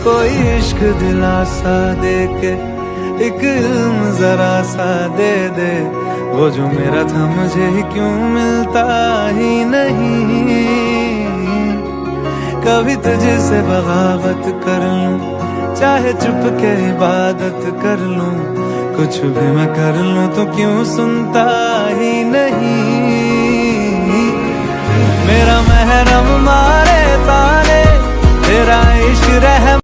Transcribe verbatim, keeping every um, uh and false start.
कोई इश्क दिलासा दे के एक इल्म जरा सा दे दे, वो जो मेरा था मुझे ही क्यों मिलता ही नहीं। कभी तुझे से बगावत कर लूं, चाहे चुप के इबादत कर लूं, कुछ भी मैं कर लूं तो क्यों सुनता ही